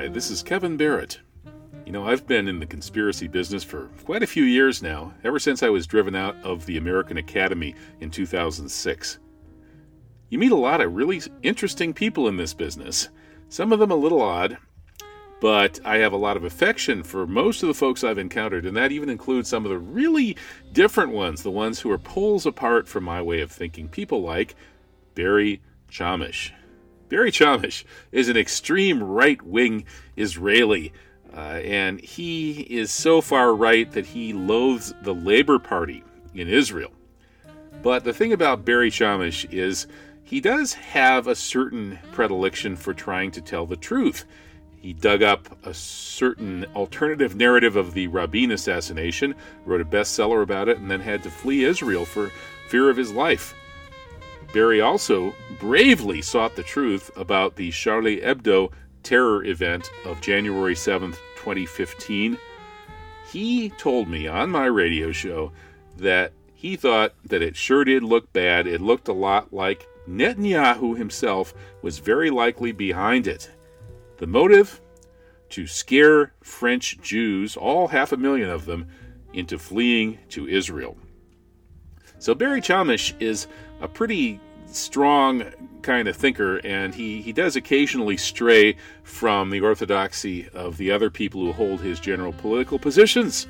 Hi, this is Kevin Barrett. You know, I've been in the conspiracy business for quite a few years now, ever since I was driven out of the American Academy in 2006. You meet a lot of really interesting people in this business, some of them a little odd, but I have a lot of affection for most of the folks I've encountered, and that even includes some of the really different ones, the ones who are poles apart from my way of thinking, people like Barry Chamish. Barry Chamish is an extreme right-wing Israeli, and he is so far right that he loathes the Labor Party in Israel. But the thing about Barry Chamish is he does have a certain predilection for trying to tell the truth. He dug up a certain alternative narrative of the Rabin assassination, wrote a bestseller about it, and then had to flee Israel for fear of his life. Barry also bravely sought the truth about the Charlie Hebdo terror event of January 7th, 2015. He told me on my radio show that he thought that it sure did look bad. It looked a lot like Netanyahu himself was very likely behind it. The motive? To scare French Jews, all 500,000 of them, into fleeing to Israel. So Barry Chamish is a pretty strong kind of thinker, and he does occasionally stray from the orthodoxy of the other people who hold his general political positions.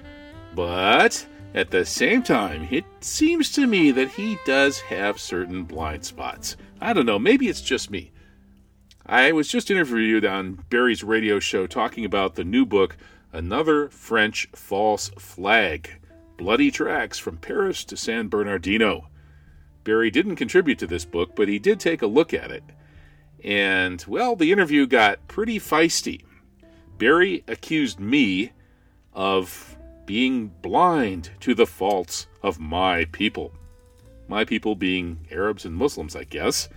But at the same time, it seems to me that he does have certain blind spots. I don't know, maybe it's just me. I was just interviewed on Barry's radio show talking about the new book, Another French False Flag, Bloody Tracks from Paris to San Bernardino. Barry didn't contribute to this book, but he did take a look at it. And, well, the interview got pretty feisty. Barry accused me of being blind to the faults of my people. My people being Arabs and Muslims, I guess.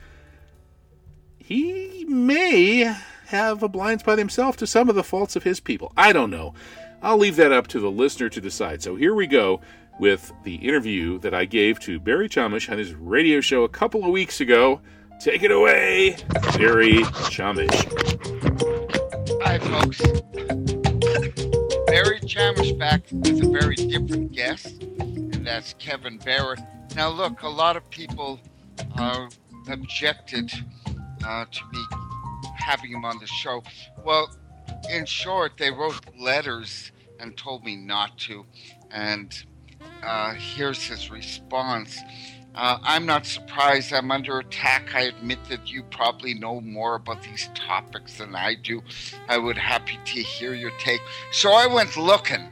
He may have a blind spot himself to some of the faults of his people. I don't know. I'll leave that up to the listener to decide. So here we go with the interview that I gave to Barry Chamish on his radio show a couple of weeks ago. Take it away, Barry Chamish. Hi, folks. Barry Chamish back with a very different guest, and that's Kevin Barrett. Now, look, a lot of people objected to me having him on the show. Well, in short, they wrote letters and told me not to. And here's his response. I'm not surprised. I'm under attack. I admit that you probably know more about these topics than I do. I would happy to hear your take. So I went looking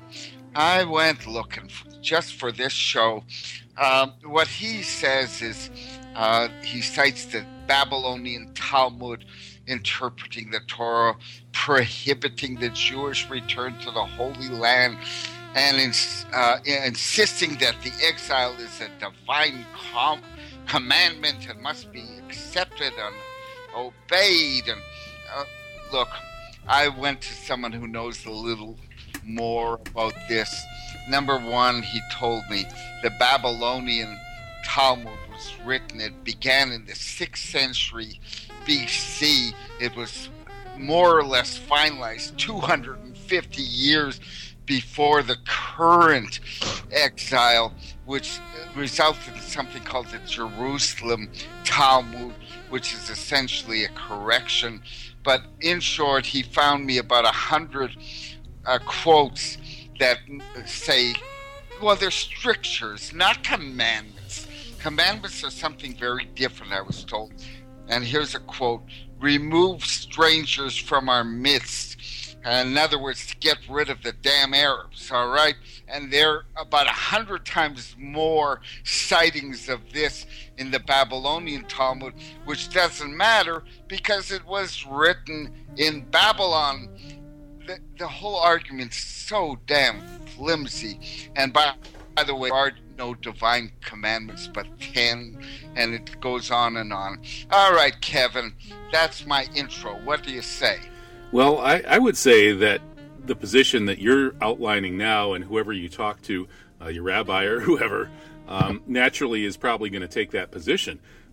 just for this show. What he says is he cites the Babylonian Talmud interpreting the Torah, prohibiting the Jewish return to the Holy Land, and insisting that the exile is a divine commandment and must be accepted and obeyed. And look, I went to someone who knows a little more about this. Number one, he told me the Babylonian Talmud was written, it began in the 6th century BC. It was more or less finalized 250 years before the current exile, which resulted in something called the Jerusalem Talmud, which is essentially a correction. But in short, he found me about 100 quotes that say, well, they're strictures, not commandments. Commandments are something very different, I was told. And here's a quote: remove strangers from our midst. In other words, to get rid of the damn Arabs, all right? And there are about 100 times more sightings of this in the Babylonian Talmud, which doesn't matter because it was written in Babylon. The whole argument's so damn flimsy. And by the way, there are no divine commandments but 10, and it goes on and on. All right, Kevin, that's my intro. What do you say? Well, I would say that the position that you're outlining now, and whoever you talk to, your rabbi or whoever, naturally is probably going to take that position.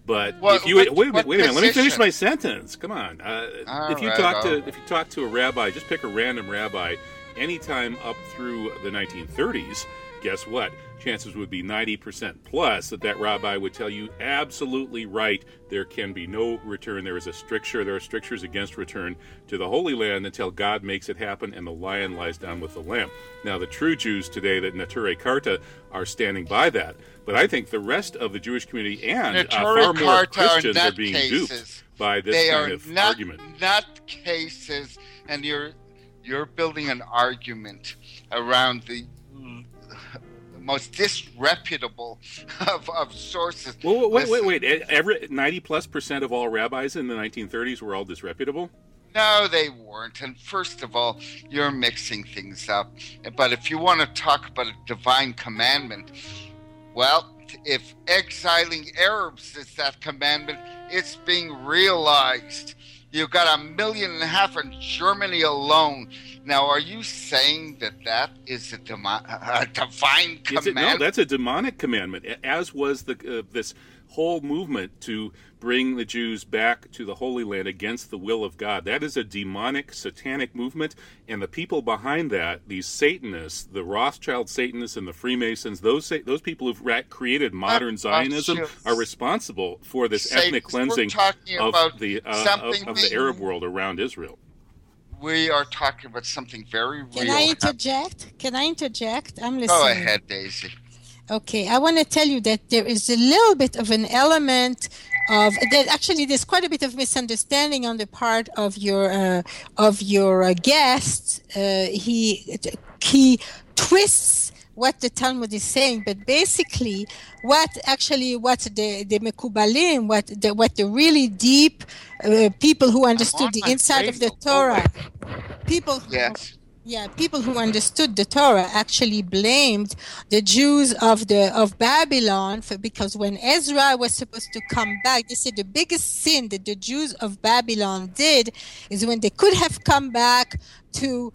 But What- if you what- wait a what minute, let me finish position? my sentence. Come on. If you talk to a rabbi, just pick a random rabbi, anytime up through the 1930s, guess what? Chances would be 90% plus that rabbi would tell you absolutely right. There can be no return. There is a stricture. There are strictures against return to the Holy Land until God makes it happen and the lion lies down with the lamb. Now, the true Jews today, the Neturei Karta, are standing by that. But I think the rest of the Jewish community and far more Christians are being duped by this kind of argument. Nut cases, and you're building an argument around the most disreputable of sources. Well, wait. Every 90+% of all rabbis in the 1930s were all disreputable? No, they weren't. And first of all, you're mixing things up. But if you want to talk about a divine commandment, well, if exiling Arabs is that commandment, it's being realized. You've got 1.5 million in Germany alone. Now, are you saying that is a divine commandment? No, that's a demonic commandment, as was this whole movement to bring the Jews back to the Holy Land against the will of God. That is a demonic, satanic movement, and the people behind that, these Satanists, the Rothschild Satanists and the Freemasons, those people who've created modern Zionism are responsible for this ethnic cleansing of the Arab world around Israel. We are talking about something very real. Can I interject? I'm listening. Go ahead, Daisy. Okay, I want to tell you that there is a little bit of an element of that. Actually, there's quite a bit of misunderstanding on the part of your guest. He twists what the Talmud is saying, but basically, what the Mekubalim, what the really deep people who understood the inside of the Torah, people who understood the Torah actually blamed the Jews of Babylon because when Ezra was supposed to come back, they said the biggest sin that the Jews of Babylon did is when they could have come back to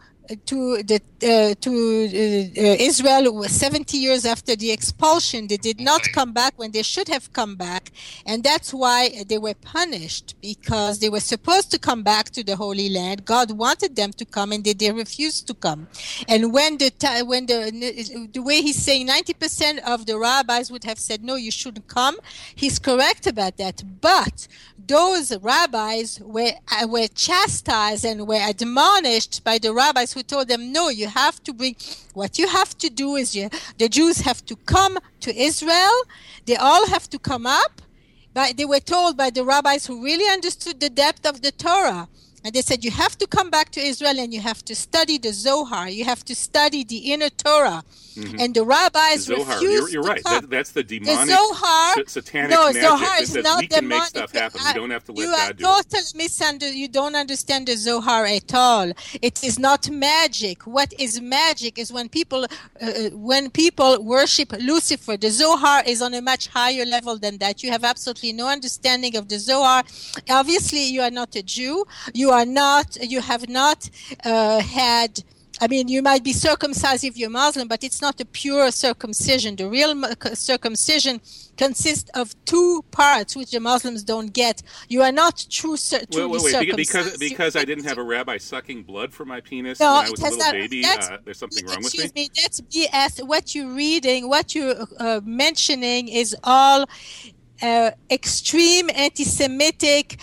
Israel 70 years after the expulsion. They did not come back when they should have come back, and that's why they were punished, because they were supposed to come back to the Holy Land. God wanted them to come, and they refused to come. And when the way he's saying 90% of the rabbis would have said no, you shouldn't come, he's correct about that. But those rabbis were chastised and were admonished by the rabbis who told them, no, you have to bring, what you have to do is the Jews have to come to Israel. They all have to come up. But they were told by the rabbis who really understood the depth of the Torah. And they said, you have to come back to Israel and you have to study the Zohar. You have to study the inner Torah. Mm-hmm. And the rabbis refused You're right. That's the demonic, satanic magic. Zohar is not we can make stuff happen. We don't have to let God do it. You don't understand the Zohar at all. It is not magic. What is magic is when people worship Lucifer. The Zohar is on a much higher level than that. You have absolutely no understanding of the Zohar. Obviously, you are not a Jew. You have not had. I mean, you might be circumcised if you're Muslim, but it's not a pure circumcision. The real circumcision consists of two parts, which the Muslims don't get. You are not truly circumcised. Because I didn't have a rabbi sucking blood from my penis when I was a little baby, there's something wrong with me? Excuse me, that's BS. What you're reading, what you're mentioning is all extreme anti-Semitic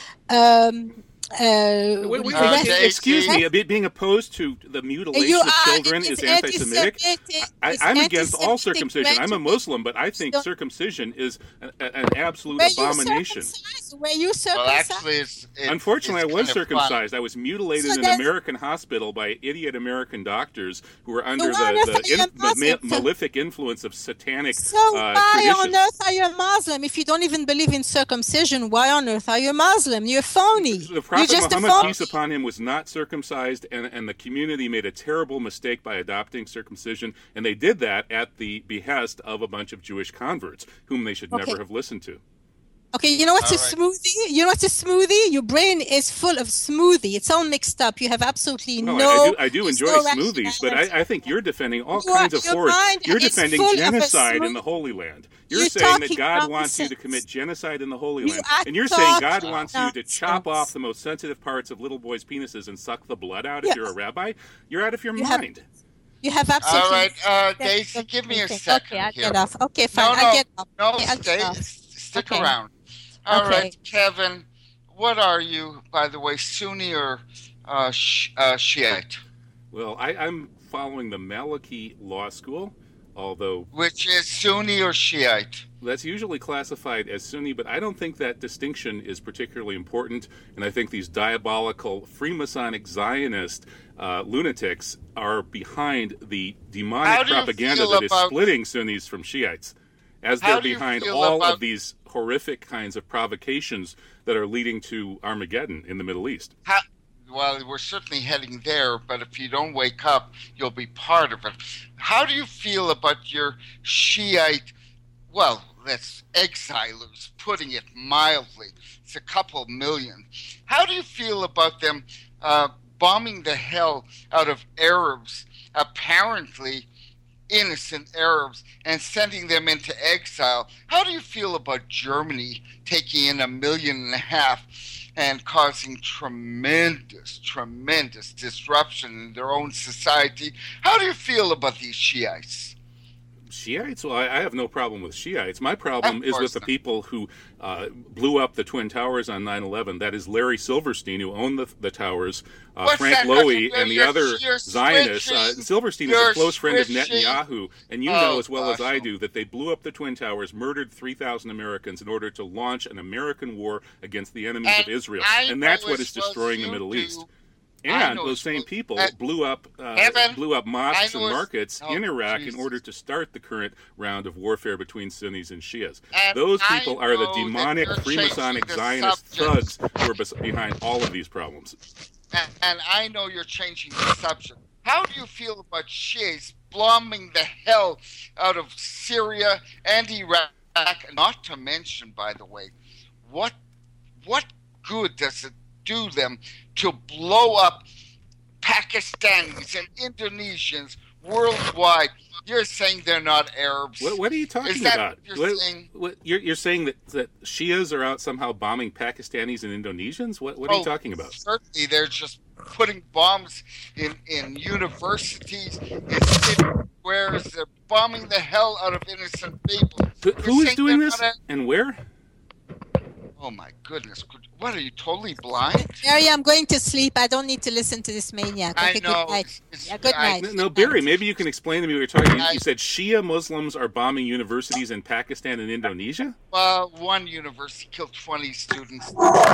excuse me, being opposed to the mutilation of children is anti-Semitic? I'm against all circumcision. I'm a Muslim, but I think circumcision is an absolute abomination. Were you circumcised? Well, actually, unfortunately, I was circumcised. I was mutilated in an American hospital by idiot American doctors who were under the malefic influence of satanic why on earth are you a Muslim? If you don't even believe in circumcision, why on earth are you a Muslim? You're phony. Prophet Muhammad, peace upon him, was not circumcised, and the community made a terrible mistake by adopting circumcision, and they did that at the behest of a bunch of Jewish converts, whom they should never have listened to. Okay, you know what's All a right. smoothie? You know what's a smoothie? Your brain is full of smoothie. It's all mixed up. You have absolutely No, no, I do there's enjoy no smoothies, but rationality. I think you're defending all You are, kinds of your horrors. mind You're is defending full of a genocide in the smoothie. Holy Land. You're You're saying that talking God wants you to commit nonsense. genocide in the Holy You Land. are And you're saying God talking wants you to chop off nonsense. the most sensitive parts of little boys' penises and suck the blood out if Yeah, you're a rabbi? You're out of your you have mind. you have All absolutely right, no sense Daisy, of give me a anything. Okay, second I'll here. get off. Okay, fine. No, I'll no, get off. no, Okay, I'll get off. stick Okay. around. All right, Okay. Kevin, what are you, by the way, Sunni or Shiite? Well, I'm following the Maliki Law School, although Which is Sunni or Shiite? that's usually classified as Sunni, but I don't think that distinction is particularly important. And I think these diabolical Freemasonic Zionist lunatics are behind the How demonic do you propaganda feel that is about splitting Sunnis from Shiites, as how they're do you behind feel all about of these horrific kinds of provocations that are leading to Armageddon in the Middle East. how? Well, we're certainly heading there, but if you don't wake up, you'll be part of it. How do you feel about your Shiite? Well, that's exilers, putting it mildly. It's a couple million. How do you feel about them bombing the hell out of Arabs, apparently innocent Arabs, and sending them into exile? How do you feel about Germany taking in 1.5 million and causing tremendous disruption in their own society? How do you feel about these Shiites? Shiites? Well, I have no problem with Shiites. My problem Of is with course the not. people who blew up the Twin Towers on 9/11. That is Larry Silverstein, who owned the towers, What's Frank that? Lowy, and the You're, other you're Zionists. switching. Silverstein is a You're close friend of switching. Netanyahu, and you know Oh, as well as gosh. I do that they blew up the Twin Towers, murdered 3,000 Americans in order to launch an American war against the enemies And of Israel. I And that's know what as is well as destroying the you Middle do. East. I And know those as same well. people blew up Evan, mosques I and know as- markets oh, in Iraq in Jesus. order to start the current round of warfare between Sunnis and Shias. And Those I people are the know that demonic you're Freemasonic changing the Zionist subject. thugs who are behind all of these problems. And I know you're changing the subject. How do you feel about Shiites bombing the hell out of Syria and Iraq? Not to mention, by the way, what good does it do them to blow up Pakistanis and Indonesians worldwide? You're saying they're not Arabs. What are you talking Is that about? what you're saying? You're saying that Shias are out somehow bombing Pakistanis and Indonesians? What are you talking about? Certainly, they're just putting bombs in universities, in city squares. They're bombing the hell out of innocent people. Who You're is saying doing they're this not and where? Oh my goodness! What are you totally blind? Mary, I'm going to sleep. I don't need to listen to this maniac. I Okay, know. good night. It's- Yeah, good I- night. No, Good Barry, night. maybe you can explain to me what you're talking about. You said Shia Muslims are bombing universities in Pakistan and Indonesia? One university killed 20 students.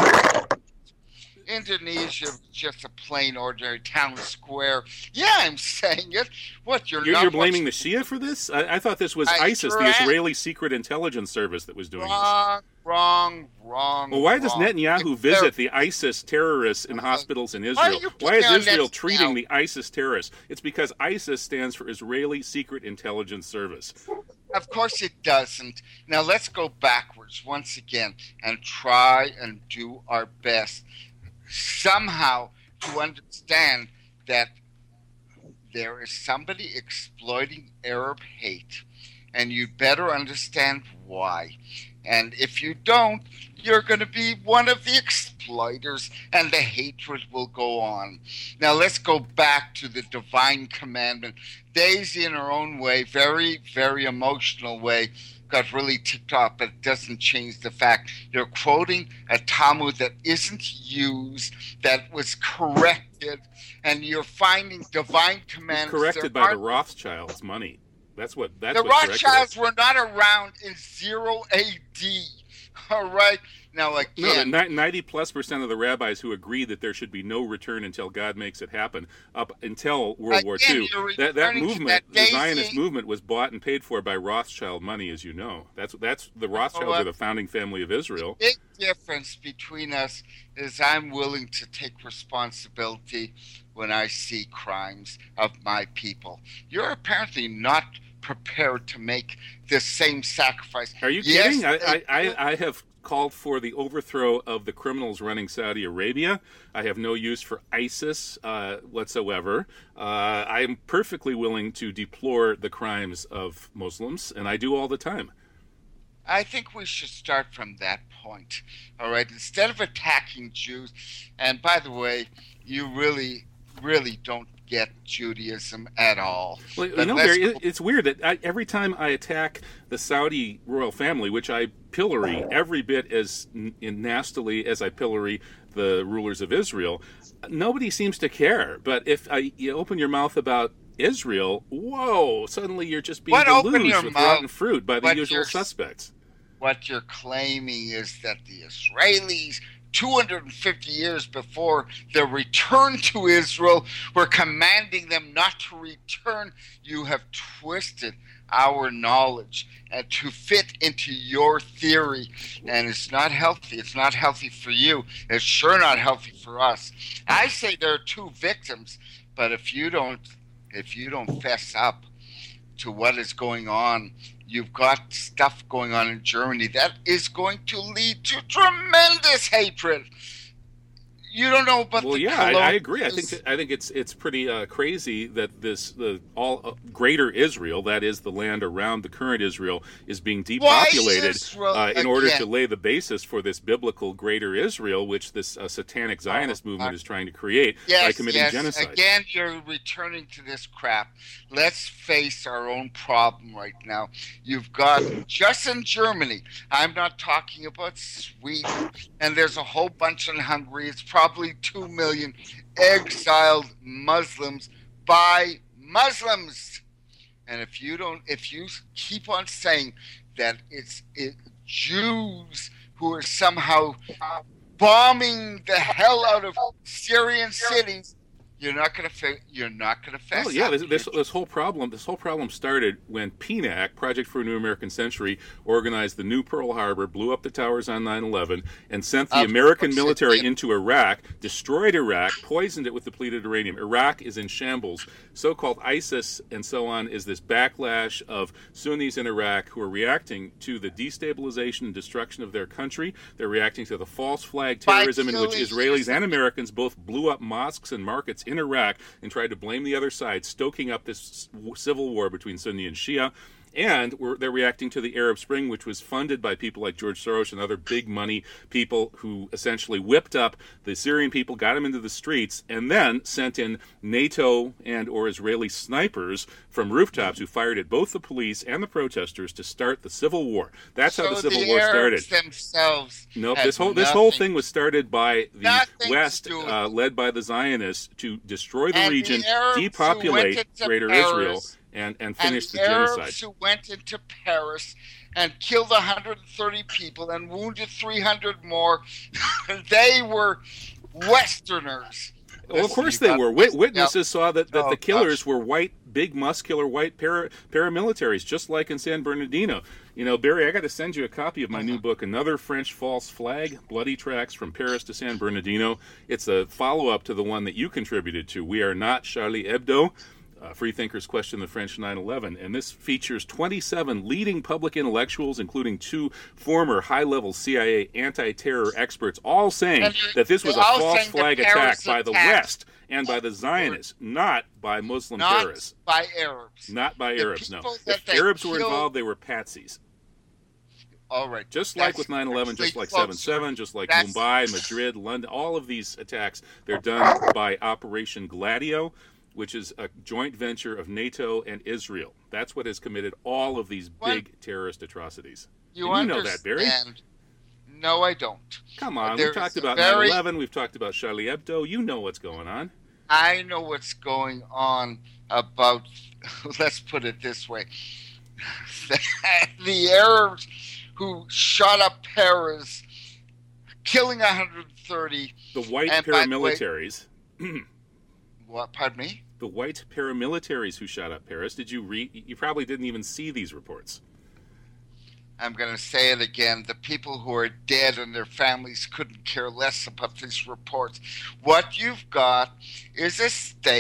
Indonesia was just a plain, ordinary town square. Yeah, I'm saying it. What, you're not You're blaming the watching- Shia for this? I thought this was I ISIS, sure the am. Israeli secret intelligence service that was doing this. Wrong. Well, why does wrong. Netanyahu If visit they're- the ISIS terrorists in hospitals in Why are Israel? you Why is picking on Israel Netanyahu? treating the ISIS terrorists? It's because ISIS stands for Israeli Secret Intelligence Service. Of course it doesn't. Now let's go backwards once again and try and do our best somehow to understand that there is somebody exploiting Arab hate, and you better understand why. And if you don't, you're going to be one of the exploiters, and the hatred will go on. Now let's go back to the divine commandment. Daisy, in her own way, very, very emotional way, got really ticked off, but it doesn't change the fact you're quoting a Talmud that isn't used, that was corrected, and you're finding divine commandments. Corrected by the Rothschilds' money. That's what The corrected Rothschilds it. were not around in 0 AD. All right. Now, No, again, the 90+% of the rabbis who agreed that there should be no return until God makes it happen, up until World War Again, II, you're that returning to movement, that the Daisy- Zionist movement, was bought and paid for by Rothschild money, as you know. That's the Rothschilds are the founding family of Israel. big difference between us is I'm willing to take responsibility when I see crimes of my people. You're apparently not prepared to make the same sacrifice. Are you kidding? I have called for the overthrow of the criminals running Saudi Arabia. I have no use for ISIS whatsoever. I am perfectly willing to deplore the crimes of Muslims, and I do all the time. I think we should start from that point. All right, instead of attacking Jews, and by the way, you really don't get Judaism at all. Well, Barry, it's weird that every time I attack the Saudi royal family, which I pillory every bit as nastily as I pillory the rulers of Israel, nobody seems to care. But if you open your mouth about Israel, whoa, suddenly you're just being deluged with rotten fruit by the usual suspects. What you're claiming is that the Israelis, 250 years before their return to Israel, were commanding them not to return. You have twisted our knowledge and to fit into your theory, and it's not healthy. It's not healthy for you. It's sure not healthy for us. I say there are two victims, but if you don't fess up to what is going on, you've got stuff going on in Germany that is going to lead to tremendous hatred. You don't know about I agree. I think it's pretty crazy that greater Israel, that is the land around the current Israel, is being depopulated in order to lay the basis for this biblical greater Israel, which this satanic Zionist movement is trying to create by committing genocide. Again, you're returning to this crap. Let's face our own problem right now. You've got, just in Germany, I'm not talking about Sweden, and there's a whole bunch in Hungary. It's probably 2 million exiled Muslims by Muslims. And if you keep on saying that it's Jews who are somehow bombing the hell out of Syrian cities, you're not going to fess. Oh yeah, this whole problem started when PNAC, Project for a New American Century, organized the new Pearl Harbor, blew up the towers on 9/11, and sent the American military into Iraq, destroyed Iraq, poisoned it with depleted uranium. Iraq is in shambles. So-called ISIS and so on is this backlash of Sunnis in Iraq who are reacting to the destabilization and destruction of their country. They're reacting to the false flag terrorism in which Israelis and Americans both blew up mosques and markets in Iraq and tried to blame the other side, stoking up this civil war between Sunni and Shia. And they're reacting to the Arab Spring, which was funded by people like George Soros and other big money people who essentially whipped up the Syrian people, got them into the streets, and then sent in NATO and or Israeli snipers from rooftops who fired at both the police and the protesters to start the civil war. That's how the civil war started. Nope, this whole thing was started by the West, led by the Zionists, to destroy the region, depopulate Greater Israel, and finish the genocide. Arabs who went into Paris and killed 130 people and wounded 300 more, they were Westerners. Well, of course they were. Witnesses saw that the killers were white, big, muscular white paramilitaries, just like in San Bernardino. You know, Barry, I got to send you a copy of my new book, Another French False Flag, Bloody Tracks from Paris to San Bernardino. It's a follow-up to the one that you contributed to, We Are Not Charlie Hebdo. Freethinkers Question the French 9/11, and this features 27 leading public intellectuals, including 2 former high-level CIA anti-terror experts, all saying that this was a false flag attack by the West and by the Zionists, not by Muslim terrorists. Not by Arabs. Not by Arabs, no. If Arabs were involved, they were patsies. All right. Just like with 9/11, just like 7/7, just like Mumbai, Madrid, London, all of these attacks, they're done by Operation Gladio, which is a joint venture of NATO and Israel. That's what has committed all of these big terrorist atrocities. You know that, Barry? No, I don't. Come on, we've talked about 9/11, we've talked about Charlie Hebdo. You know what's going on. I know what's going on about, let's put it this way, the Arabs who shot up Paris, killing 130. The white paramilitaries. What? Pardon me? The white paramilitaries who shot up Paris. Did you read? You probably didn't even see these reports. I'm going to say it again. The people who are dead and their families couldn't care less about these reports. What you've got is a state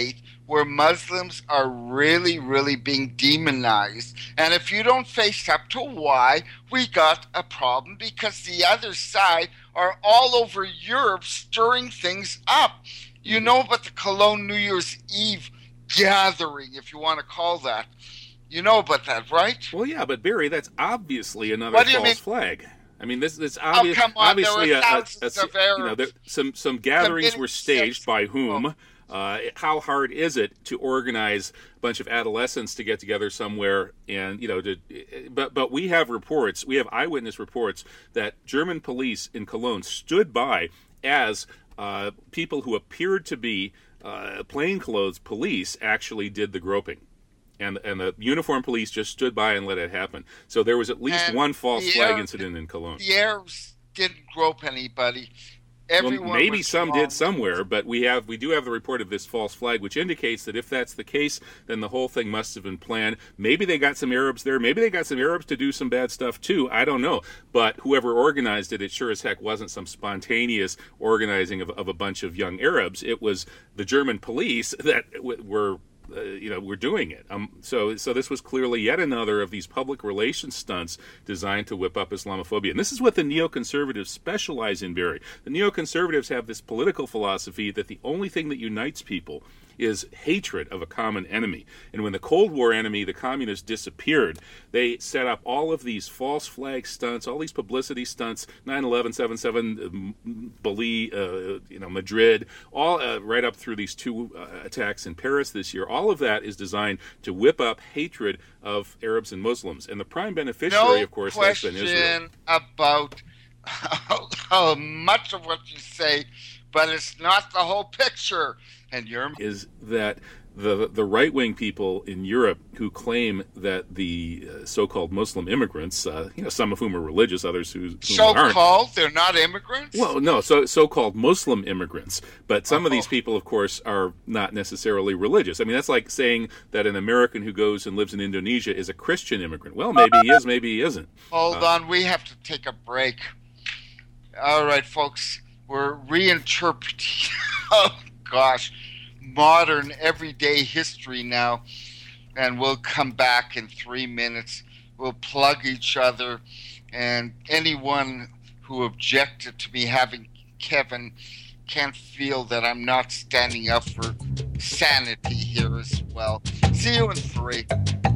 where Muslims are really, really being demonized. And if you don't face up to why, we got a problem, because the other side are all over Europe stirring things up. You know about the Cologne New Year's Eve gathering, if you want to call that. You know about that, right? Well, yeah, but Barry, that's obviously another false flag. I mean, this obvious, come on, obviously there were thousands of Arabs. Some gatherings were staged by whom? How hard is it to organize a bunch of adolescents to get together somewhere? And but we have reports, we have eyewitness reports that German police in Cologne stood by as people who appeared to be plainclothes police actually did the groping. And the uniformed police just stood by and let it happen. So there was at least one false flag incident in Cologne. The Arabs didn't grope anybody. Well, maybe some did somewhere, but we do have the report of this false flag, which indicates that if that's the case, then the whole thing must have been planned. Maybe they got some Arabs there. Maybe they got some Arabs to do some bad stuff too. I don't know. But whoever organized it, it sure as heck wasn't some spontaneous organizing of a bunch of young Arabs. It was the German police that were doing it. So this was clearly yet another of these public relations stunts designed to whip up Islamophobia. And this is what the neoconservatives specialize in, Barry. The neoconservatives have this political philosophy that the only thing that unites people is hatred of a common enemy. And when the Cold War enemy, the communists, disappeared, they set up all of these false flag stunts, all these publicity stunts, 9/11, 7/7, Bali, Madrid, all right up through these two attacks in Paris this year. All of that is designed to whip up hatred of Arabs and Muslims. And the prime beneficiary, of course, has been Israel. About how much of what you say, but it's not the whole picture. And is that the right-wing people in Europe who claim that the so-called Muslim immigrants, some of whom are religious, others who aren't. So-called? They're not immigrants? Well, no, so-called Muslim immigrants. But some of these people, of course, are not necessarily religious. I mean, that's like saying that an American who goes and lives in Indonesia is a Christian immigrant. Well, maybe he is, maybe he isn't. Hold on, we have to take a break. All right, folks, we're reinterpreting. Oh, gosh. Modern everyday history now, and we'll come back in 3 minutes. We'll plug each other, and anyone who objected to me having Kevin can't feel that I'm not standing up for sanity here as well. See you in 3.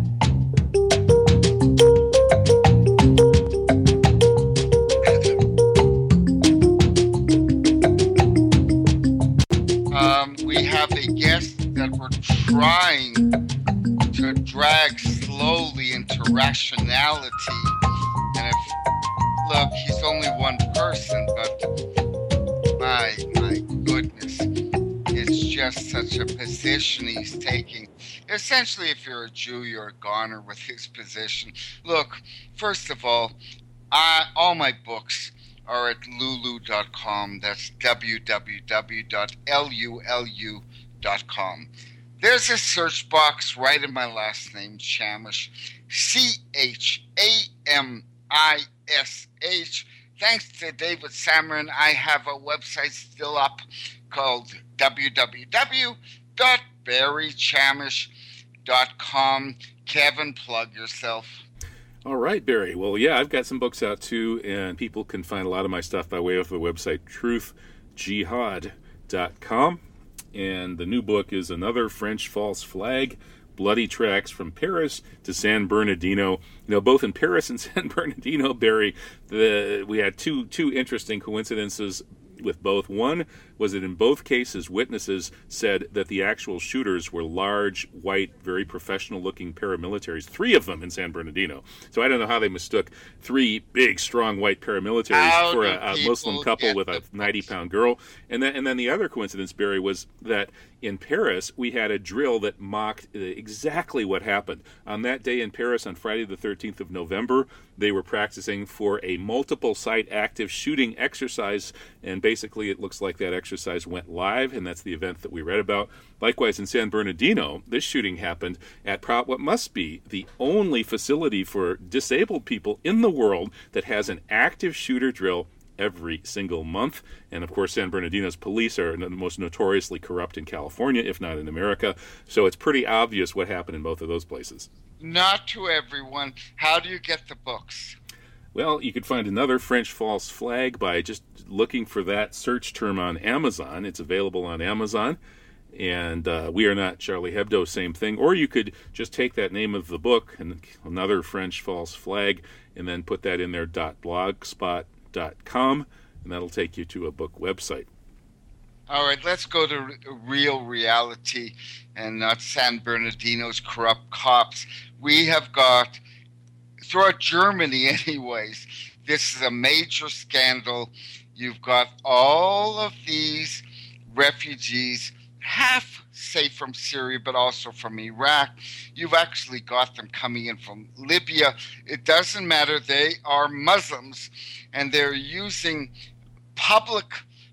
We have a guest that we're trying to drag slowly into rationality. And look, he's only one person, but my goodness, it's just such a position he's taking. Essentially, if you're a Jew, you're a goner with his position. Look, first of all my books are at lulu.com. That's www.lulu.com. There's a search box right in my last name, Chamish, Chamish. Thanks to David Samarin, I have a website still up called www.barrychamish.com. Kevin, plug yourself. All right, Barry. Well, yeah, I've got some books out too, and people can find a lot of my stuff by way of the website truthjihad.com. And the new book is Another French False Flag, Bloody Tracks from Paris to San Bernardino. Both in Paris and San Bernardino, Barry, we had two interesting coincidences with both. One was that in both cases, witnesses said that the actual shooters were large, white, very professional-looking paramilitaries, 3 of them in San Bernardino. So I don't know how they mistook 3 big, strong, white paramilitaries for a Muslim couple with a 90-pound girl. And then the other coincidence, Barry, was that in Paris, we had a drill that mocked exactly what happened. On that day in Paris, on Friday the 13th of November, they were practicing for a multiple-site active shooting exercise, and basically it looks like that exercise went live, and that's the event that we read about. Likewise, in San Bernardino, this shooting happened at what must be the only facility for disabled people in the world that has an active shooter drill every single month. And of course, San Bernardino's police are the most notoriously corrupt in California, if not in America. So it's pretty obvious what happened in both of those places. Not to everyone. How do you get the books? Well, you could find another French false flag by just looking for that search term on Amazon. It's available on Amazon. And We Are Not Charlie Hebdo, same thing. Or you could just take that name of the book and another French false flag and then put that in there .blogspot.com, and that'll take you to a book website. All right, let's go to real reality and not San Bernardino's corrupt cops. We have got, throughout Germany anyways, this is a major scandal. You've got all of these refugees, half safe from Syria, but also from Iraq. You've actually got them coming in from Libya. It doesn't matter. They are Muslims, and they're using public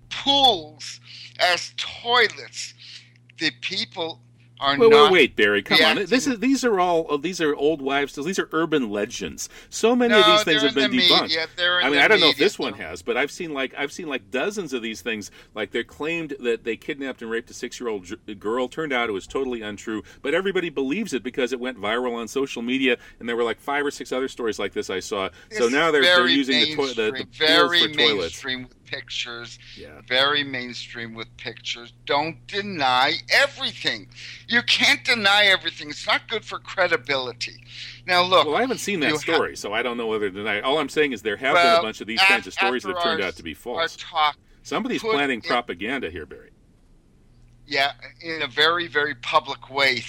pools as toilets. The people are not. Wait, Barry, come on. These are old wives' tales. These are urban legends. So many of these things have been debunked. I don't know if this one has, but I've seen like dozens of these things. Like they claimed that they kidnapped and raped a 6-year-old girl. Turned out it was totally untrue, but everybody believes it because it went viral on social media, and there were like 5 or 6 other stories like this I saw. So now they're using the pools for toilets. Mainstream with pictures. Yeah. Very mainstream with pictures. Don't deny everything. You can't deny everything. It's not good for credibility. Now, look. Well, I haven't seen that story, so I don't know whether to deny it. All I'm saying is there have been a bunch of these kinds of stories that have turned out to be false. Somebody's planning propaganda here, Barry. Yeah, in a very, very public way.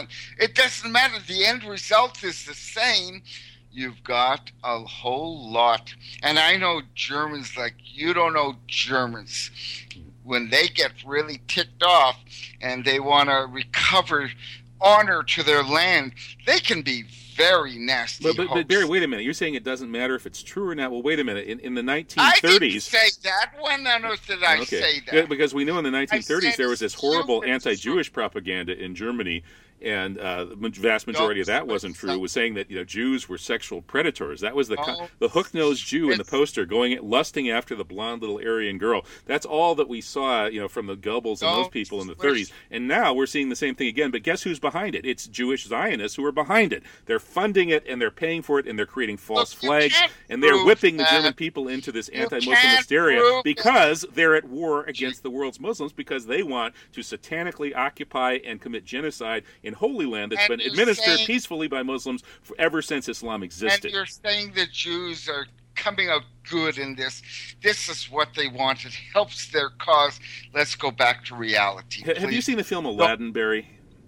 It doesn't matter. The end result is the same. You've got a whole lot. And I know Germans like you don't know Germans. When they get really ticked off and they want to recover honor to their land, they can be very nasty. But Barry, wait a minute. You're saying it doesn't matter if it's true or not. Well, wait a minute. In the 1930s... I didn't say that. When on earth did I say that? Yeah, because we know in the 1930s there was this horrible anti-Jewish propaganda in Germany, and the vast majority of that wasn't true. It was saying that Jews were sexual predators. That was the hook-nosed Jew in the poster lusting after the blonde little Aryan girl. That's all that we saw, from the Goebbels and those people in the 30s. And now we're seeing the same thing again. But guess who's behind it? It's Jewish Zionists who are behind it. They're funding it, and they're paying for it, and they're creating false flags, and they're whipping the German people into this anti-Muslim hysteria because they're at war against the world's Muslims, because they want to satanically occupy and commit genocide in Holy Land that's been administered peacefully by Muslims ever since Islam existed. And you're saying the Jews are coming out good in this. This is what they want. It helps their cause. Let's go back to reality. Have you seen the film Aladdin, Barry?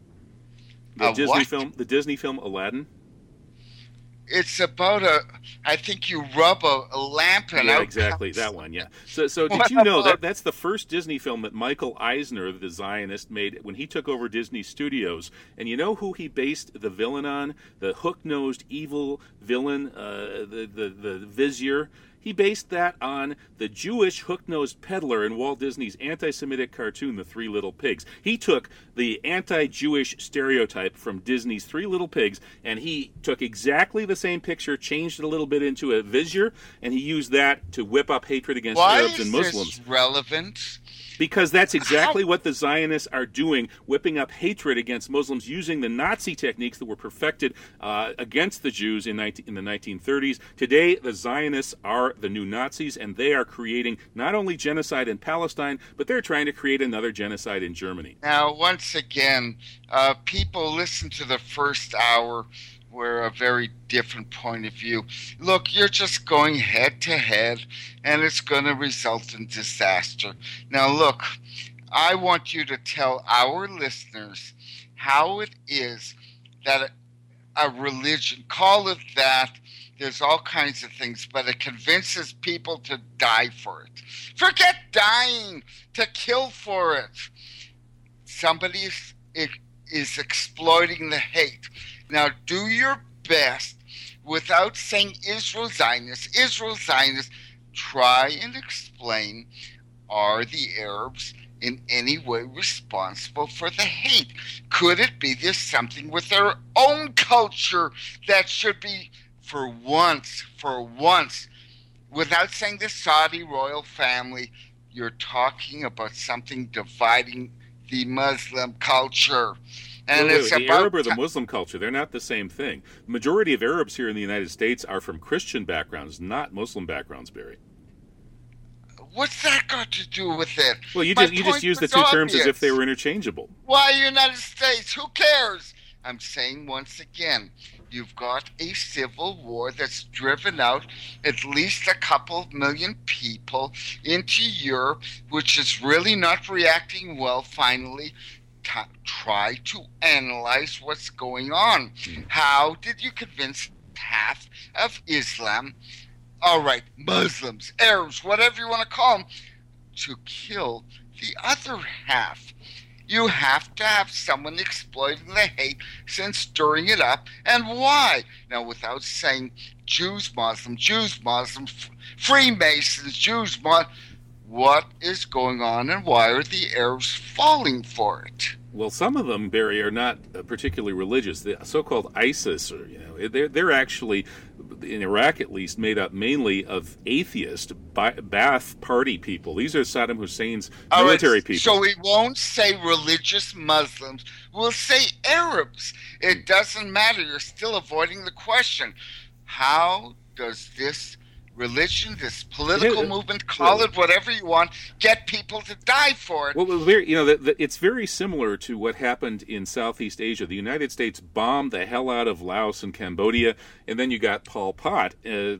The Disney film Aladdin? It's about I think you rub a lamp and out. Exactly, that one, yeah. So did you know that's the first Disney film that Michael Eisner, the Zionist, made when he took over Disney Studios? And you know who he based the villain on? The hook-nosed evil villain, the Vizier? He based that on the Jewish hook-nosed peddler in Walt Disney's anti-Semitic cartoon, The Three Little Pigs. He took the anti-Jewish stereotype from Disney's Three Little Pigs, and he took exactly the same picture, changed it a little bit into a vizier, and he used that to whip up hatred against Arabs and Muslims. Why is this relevant? Because that's exactly what the Zionists are doing, whipping up hatred against Muslims using the Nazi techniques that were perfected against the Jews in the 1930s. Today, the Zionists are the new Nazis, and they are creating not only genocide in Palestine, but they're trying to create another genocide in Germany. Now, once again, people listen to the first hour. We're a very different point of view. Look, you're just going head to head, and it's going to result in disaster. Now, look, I want you to tell our listeners how it is that a religion, call it that, there's all kinds of things, but it convinces people to die for it. Forget dying, to kill for it. Somebody is exploiting the hate. Now, do your best without saying Israel Zionists. Israel Zionists, try and explain, are the Arabs in any way responsible for the hate? Could it be there's something with their own culture that should be, for once, without saying the Saudi royal family, you're talking about something dividing the Muslim culture. And wait, it's the about Arab or the Muslim culture, they're not the same thing. The majority of Arabs here in the United States are from Christian backgrounds, not Muslim backgrounds, Barry. What's that got to do with it? Well, you just use the two terms as if they were interchangeable. Why United States? Who cares? I'm saying once again, you've got a civil war that's driven out at least a couple million people into Europe, which is really not reacting well finally. Try to analyze what's going on. How did you convince half of Islam, all right, Muslims, Arabs, whatever you want to call them, to kill the other half? You have to have someone exploiting the hate and stirring it up. And why? Now, without saying Jews, Muslims, Freemasons, Jews, what is going on and why are the Arabs falling for it? Well, some of them, Barry, are not particularly religious. The so-called ISIS, or they're actually, in Iraq at least, made up mainly of atheist Ba'ath Party people. These are Saddam Hussein's military people. So we won't say religious Muslims. We'll say Arabs. It doesn't matter. You're still avoiding the question. How does this religion, this political movement, call it whatever you want, get people to die for it? Well, it's very similar to what happened in Southeast Asia. The United States bombed the hell out of Laos and Cambodia, and then you got Pol Pot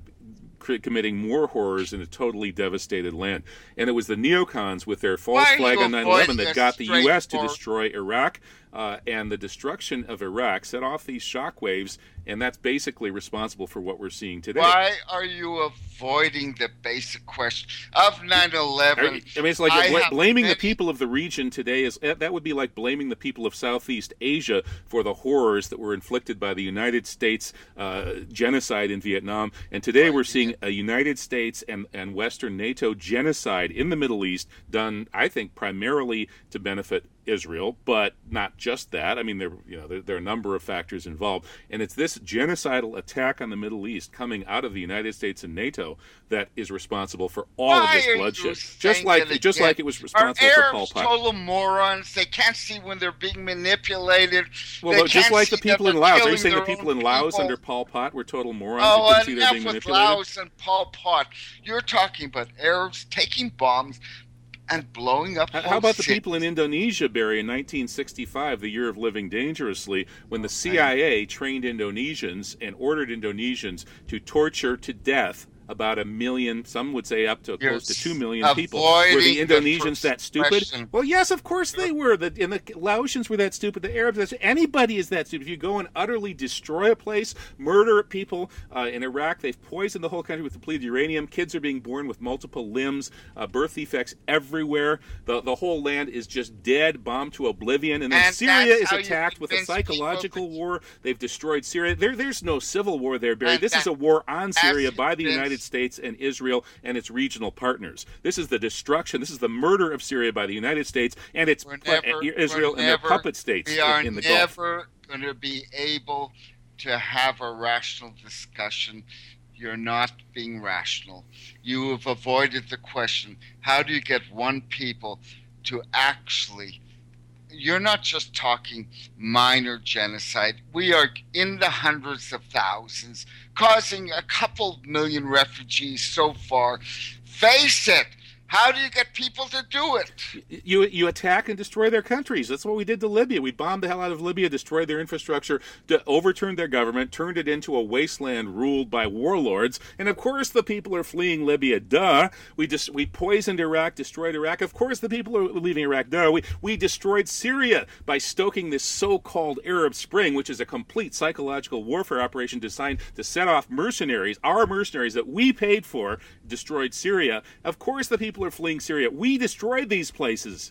committing more horrors in a totally devastated land. And it was the neocons with their false flag on 9/11 that got the U.S. to destroy Iraq. And the destruction of Iraq set off these shockwaves, and that's basically responsible for what we're seeing today. Why are you avoiding the basic question of 9/11? I mean, it's like blaming the people of the region today that would be like blaming the people of Southeast Asia for the horrors that were inflicted by the United States genocide in Vietnam. And today we're seeing a United States and Western NATO genocide in the Middle East done, I think, primarily to benefit Israel, but not just that. I mean, there are a number of factors involved, and it's this genocidal attack on the Middle East coming out of the United States and NATO that is responsible for all of this bloodshed. Just like it was responsible for Pol Pot. Are Arabs total morons? They can't see when they're being manipulated. Well, just like the people in Laos. Are you saying the people in Laos under Pol Pot were total morons? Oh, enough with Laos and Pol Pot. You're talking about Arabs taking bombs and blowing up. How about the people in Indonesia, Barry, in 1965, the year of living dangerously, when the CIA trained Indonesians and ordered Indonesians to torture to death about 1 million, some would say up to close to 2 million people. Were the Indonesians that stupid? Well, yes, of course they were. And the Laotians were that stupid. The Arabs, anybody is that stupid. If you go and utterly destroy a place, murder people, in Iraq, they've poisoned the whole country with depleted uranium. Kids are being born with multiple limbs, birth defects everywhere. The whole land is just dead, bombed to oblivion. And then Syria is attacked with a psychological war. They've destroyed Syria. There's no civil war there, Barry. This is a war on Syria by the United States and Israel and its regional partners. This is the destruction. This is the murder of Syria by the United States and its Israel and their puppet states in the Gulf. We are never going to be able to have a rational discussion. You're not being rational. You have avoided the question. How do you get one people to actually... You're not just talking minor genocide. We are in the hundreds of thousands, causing a couple million refugees so far. Face it. How do you get people to do it? You attack and destroy their countries. That's what we did to Libya. We bombed the hell out of Libya, destroyed their infrastructure, overturned their government, turned it into a wasteland ruled by warlords. And of course the people are fleeing Libya. Duh. We poisoned Iraq, destroyed Iraq. Of course the people are leaving Iraq. Duh. We destroyed Syria by stoking this so-called Arab Spring, which is a complete psychological warfare operation designed to set off mercenaries, our mercenaries that we paid for, destroyed Syria. Of course the people are fleeing Syria. We destroyed these places.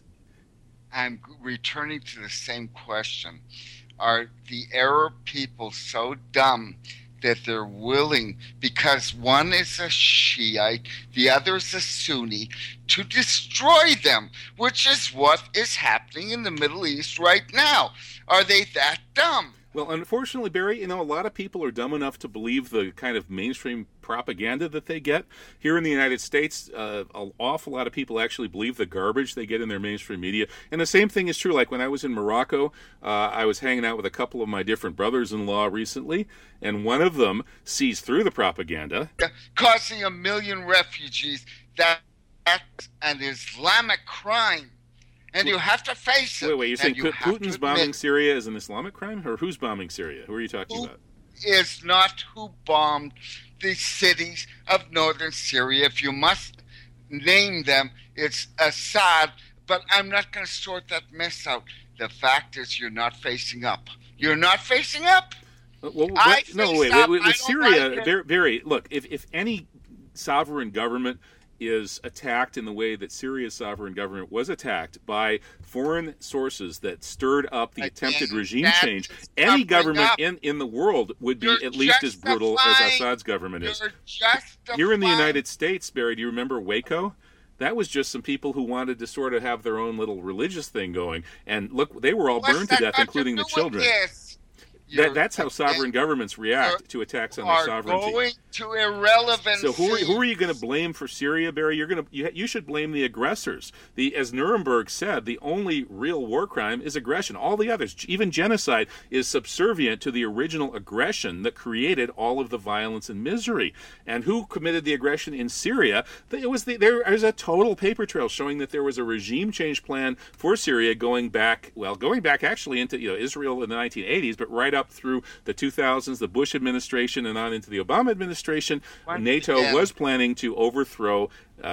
I'm returning to the same question. Are the Arab people so dumb that they're willing, because one is a Shiite, the other is a Sunni, to destroy them, which is what is happening in the Middle East right now? Are they that dumb? Well, unfortunately, Barry, a lot of people are dumb enough to believe the kind of mainstream propaganda that they get. Here in the United States, an awful lot of people actually believe the garbage they get in their mainstream media. And the same thing is true. Like when I was in Morocco, I was hanging out with a couple of my different brothers-in-law recently, and one of them sees through the propaganda. Causing 1 million refugees, that's an Islamic crime. And you have to face it. Wait, you're saying Putin's bombing Syria is an Islamic crime? Or who's bombing Syria? Who are you talking about? Is not who bombed the cities of northern Syria. If you must name them, it's Assad. But I'm not going to sort that mess out. The fact is you're not facing up. You're not facing up. Wait. With Syria, Barry, look, if any sovereign government is attacked in the way that Syria's sovereign government was attacked by foreign sources that stirred up the attempted regime change, any government in the world would be at least as brutal as Assad's government is. Here in the United States, Barry, do you remember Waco? That was just some people who wanted to sort of have their own little religious thing going. And look, they were all burned to death, including the children. That's how sovereign governments react to attacks on their sovereignty. Going to irrelevancy. So who are you going to blame for Syria, Barry? You should blame the aggressors. As Nuremberg said, the only real war crime is aggression. All the others, even genocide, is subservient to the original aggression that created all of the violence and misery. And who committed the aggression in Syria? There was a total paper trail showing that there was a regime change plan for Syria going back actually into Israel in the 1980s, but right up through the 2000s, the Bush administration, and on into the Obama administration. NATO was planning to overthrow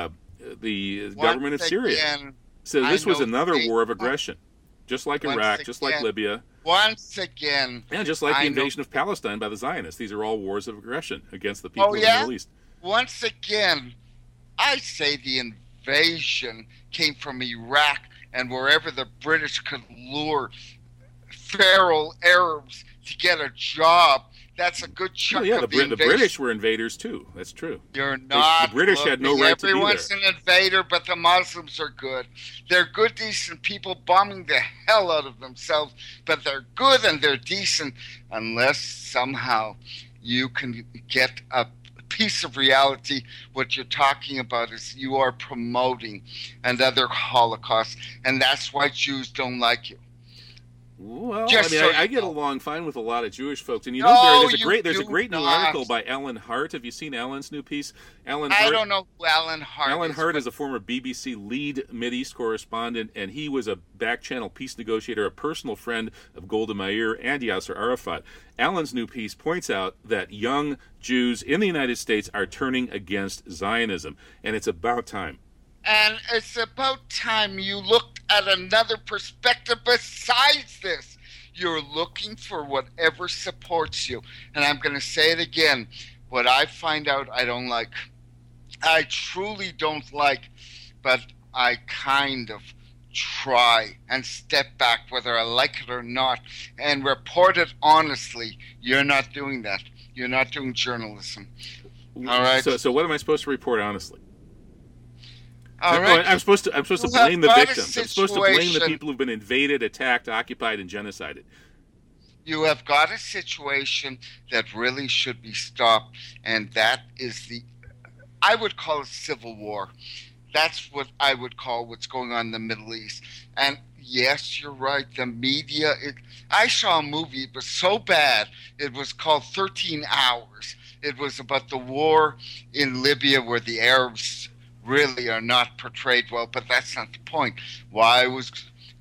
the government of Syria. So this was another war of aggression, just like Iraq, just like Libya. Once again. And just like the invasion of Palestine by the Zionists. These are all wars of aggression against the people of the Middle East. Once again, I say the invasion came from Iraq and wherever the British could lure feral Arabs to get a job. That's a good chunk of the invasion. The British were invaders too. That's true. You're not. The British had no right to be there. Everyone's an invader, but the Muslims are good. They're good, decent people bombing the hell out of themselves, but they're good and they're decent unless somehow you can get a piece of reality. What you're talking about is you are promoting another Holocaust, and that's why Jews don't like you. Well, I get along fine with a lot of Jewish folks, and Barry, there's a great new article by Alan Hart. Have you seen Alan's new piece? I don't know who Alan Hart is. Alan Hart is a former BBC lead Mideast correspondent, and he was a back-channel peace negotiator, a personal friend of Golda Meir and Yasser Arafat. Alan's new piece points out that young Jews in the United States are turning against Zionism, and it's about time. And it's about time you looked at another perspective besides this. You're looking for whatever supports you. And I'm going to say it again. What I find out I don't like, I truly don't like, but I kind of try and step back, whether I like it or not, and report it honestly. You're not doing that. You're not doing journalism. All right? So what am I supposed to report honestly? All right. I'm supposed to blame the victims. I'm supposed to blame the people who've been invaded, attacked, occupied, and genocided. You have got a situation that really should be stopped, and that is I would call it civil war. That's what I would call what's going on in the Middle East. And yes, you're right. The media, I saw a movie. It was so bad. It was called 13 Hours. It was about the war in Libya where the Arabs really are not portrayed well, but that's not the point. Why was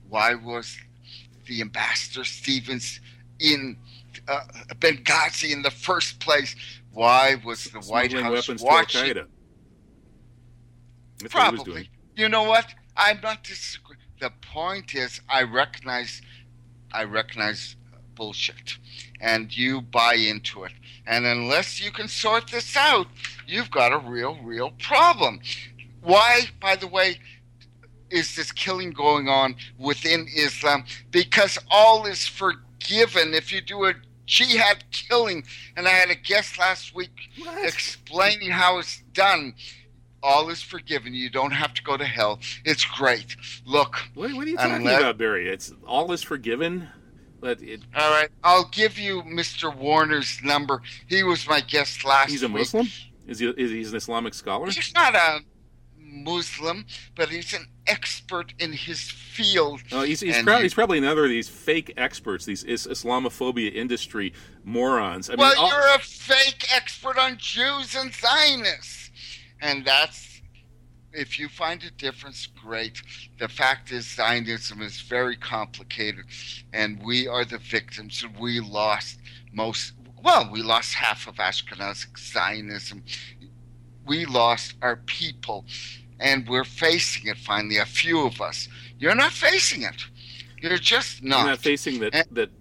the ambassador Stevens in Benghazi in the first place? Why was the White House watching? That's Probably. What he was doing. You know what? I'm not disagreeing. The point is, I recognize bullshit, and you buy into it. And unless you can sort this out, you've got a real problem. Why, by the way, is this killing going on within Islam? Because all is forgiven if you do a jihad killing. And I had a guest last week explaining how it's done. All is forgiven. You don't have to go to hell. It's great. Look. What are you talking about, Barry? It's all is forgiven? But all right, I'll give you Mr. Warner's number. He was my guest last week. He's a Muslim? Is he an Islamic scholar? He's not a Muslim, but he's an expert in his field. Oh, he's probably another of these fake experts, these Islamophobia industry morons. You're a fake expert on Jews and Zionists. And that's, if you find a difference, great. The fact is, Zionism is very complicated, and we are the victims. We lost half of Ashkenazic Zionism. We lost our people, and we're facing it finally, a few of us. You're not facing it. You're just not. You're not facing that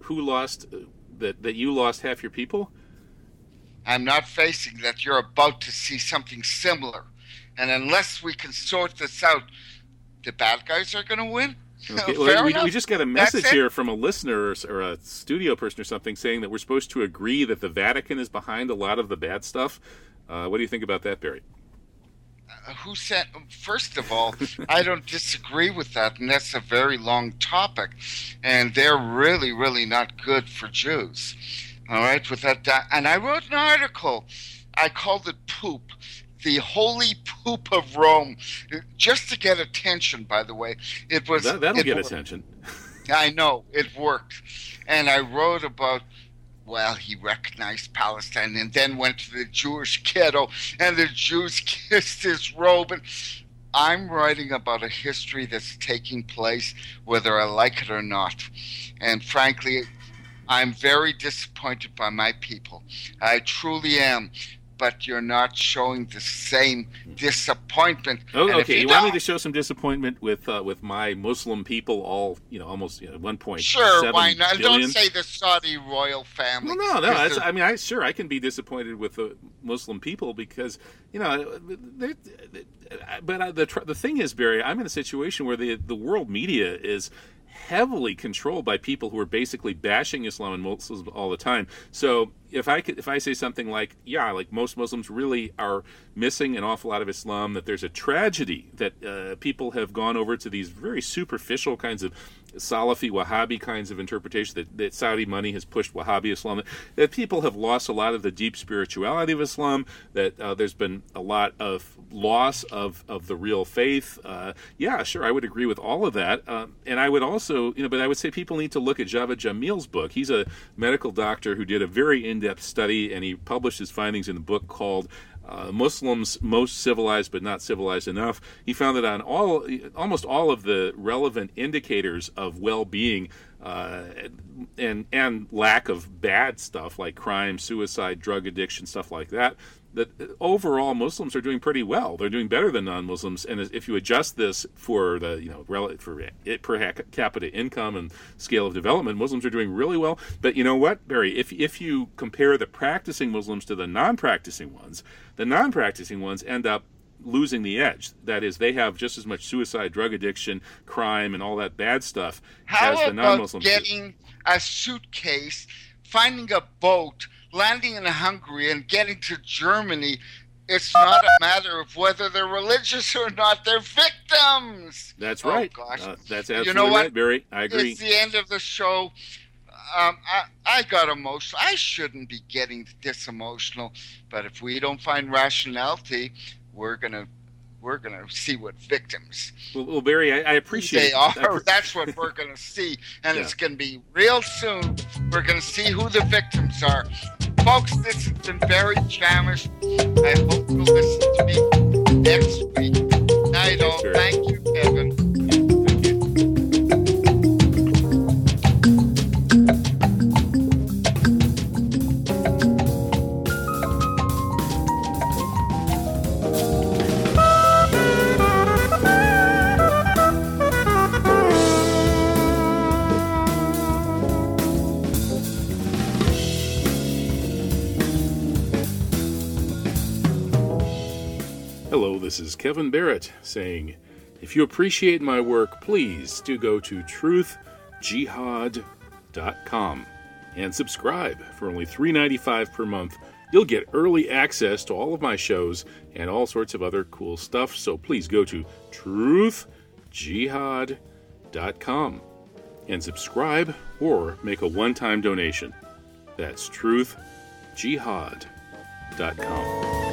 you lost half your people? I'm not facing that you're about to see something similar. And unless we can sort this out, the bad guys are going to win. Okay. Well, we just got a message here from a listener or a studio person or something saying that we're supposed to agree that the Vatican is behind a lot of the bad stuff. What do you think about that, Barry? Who said? First of all, I don't disagree with that, and that's a very long topic, and they're really, really not good for Jews. All right, with that, and I wrote an article. I called it "Poop," the holy poop of Rome, just to get attention. By the way, it was that'll get attention. I know it worked, and I wrote about. Well, he recognized Palestine and then went to the Jewish ghetto, and the Jews kissed his robe. And I'm writing about a history that's taking place, whether I like it or not. And frankly, I'm very disappointed by my people. I truly am. But you're not showing the same disappointment. Oh, okay. You want me to show some disappointment with my Muslim people, all almost 1.7 Sure, why not? billion? Don't say the Saudi royal family. Well, no. I can be disappointed with the Muslim people because but the thing is, Barry, I'm in a situation where the world media is heavily controlled by people who are basically bashing Islam and Muslims all the time. So if I say something like most Muslims really are missing an awful lot of Islam, that there's a tragedy that people have gone over to these very superficial kinds of Salafi, Wahhabi kinds of interpretations, that Saudi money has pushed Wahhabi Islam, that people have lost a lot of the deep spirituality of Islam, that there's been a lot of loss of the real faith. Sure, I would agree with all of that. And I would also, but I would say people need to look at Javad Jamil's book. He's a medical doctor who did a very in-depth study, and he published his findings in a book called Muslims Most Civilized but Not Civilized Enough. He found that on almost all of the relevant indicators of well-being and lack of bad stuff like crime, suicide, drug addiction, stuff like that overall Muslims are doing pretty well. They're doing better than non-Muslims. And if you adjust this for the per capita income and scale of development, Muslims are doing really well. But you know what, Barry? If you compare the practicing Muslims to the non-practicing ones end up losing the edge. That is, they have just as much suicide, drug addiction, crime, and all that bad stuff as the non-Muslims. How about getting a suitcase, finding a boat, landing in Hungary, and getting to Germany? It's not a matter of whether they're religious or not. They're victims. That's right. Oh, gosh. That's absolutely right, Barry. I agree. It's the end of the show. I got emotional. I shouldn't be getting this emotional, but if we don't find rationality, we're gonna see what victims. Well, Barry, I appreciate they are. That's what we're gonna see, and it's gonna be real soon. We're gonna see who the victims are, folks. This has been Barry Chamish. I hope you'll listen to me next week. Night all. Thank you, Kevin. Hello, this is Kevin Barrett saying, if you appreciate my work, please do go to truthjihad.com and subscribe for only $3.95 per month. You'll get early access to all of my shows and all sorts of other cool stuff. So please go to truthjihad.com. and subscribe or make a one-time donation. That's truthjihad.com.